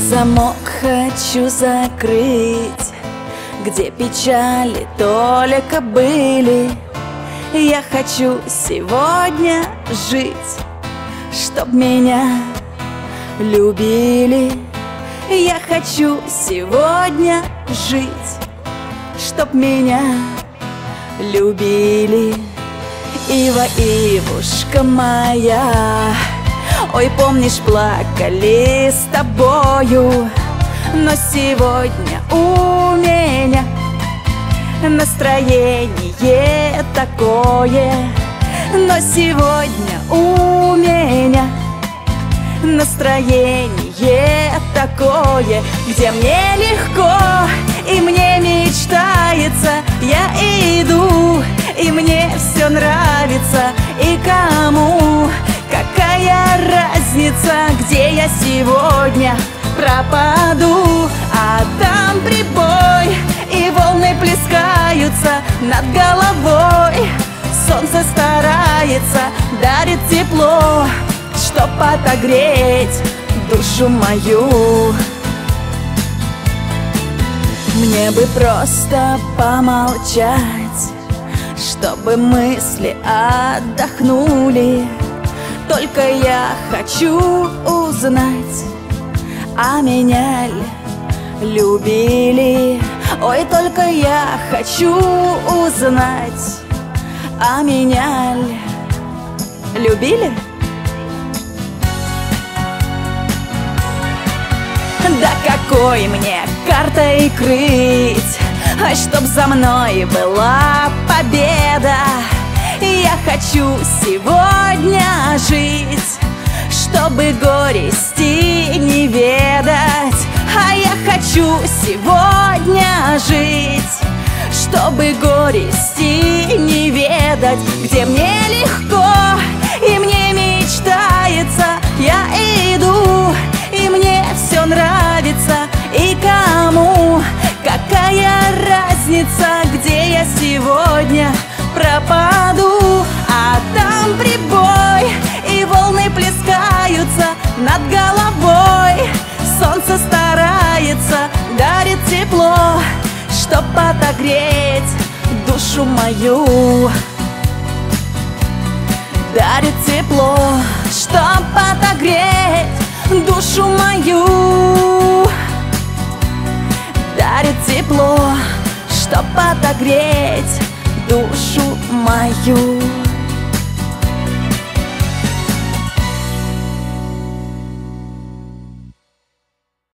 Замок хочу закрыть, где печали только были. Я хочу сегодня жить, чтоб меня любили. Я хочу сегодня жить, чтоб меня любили. Ива, Ивушка моя, ой, помнишь, плакали с тобою. Но сегодня у меня настроение такое. Но сегодня у меня настроение такое, где мне легко и мне мечтается. Я иду, и мне все нравится. И кому какая разница, где я сегодня пропаду? А там прибой, и волны плескаются над головой. Солнце старается, дарит тепло, чтоб отогреть душу мою. Мне бы просто помолчать, чтобы мысли отдохнули. Только я хочу узнать, а меня ли любили? Ой, только я хочу узнать, а меня ли любили? Да какой мне картой крыть, чтоб за мной была победа? Я хочу сегодня жить, чтобы горести не ведать. А я хочу сегодня жить, чтобы горести не ведать. Где мне легко и мне мечтается. Я иду, и мне все нравится. И кому какая разница, где я сегодня пропаду? А там прибой, и волны плескаются над головой. Солнце старается, дарит тепло, чтоб отогреть душу мою. Дарит тепло, чтоб отогреть душу мою. Дарит тепло, чтоб отогреть душу мою.